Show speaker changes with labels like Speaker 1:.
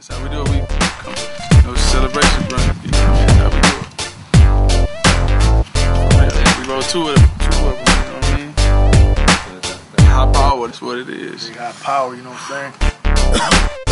Speaker 1: That's how we do it. We come, celebration, bro. That's how we do it. We roll two of them, you know what I mean? High power, that's what it is.
Speaker 2: Big high power, you know what I'm saying?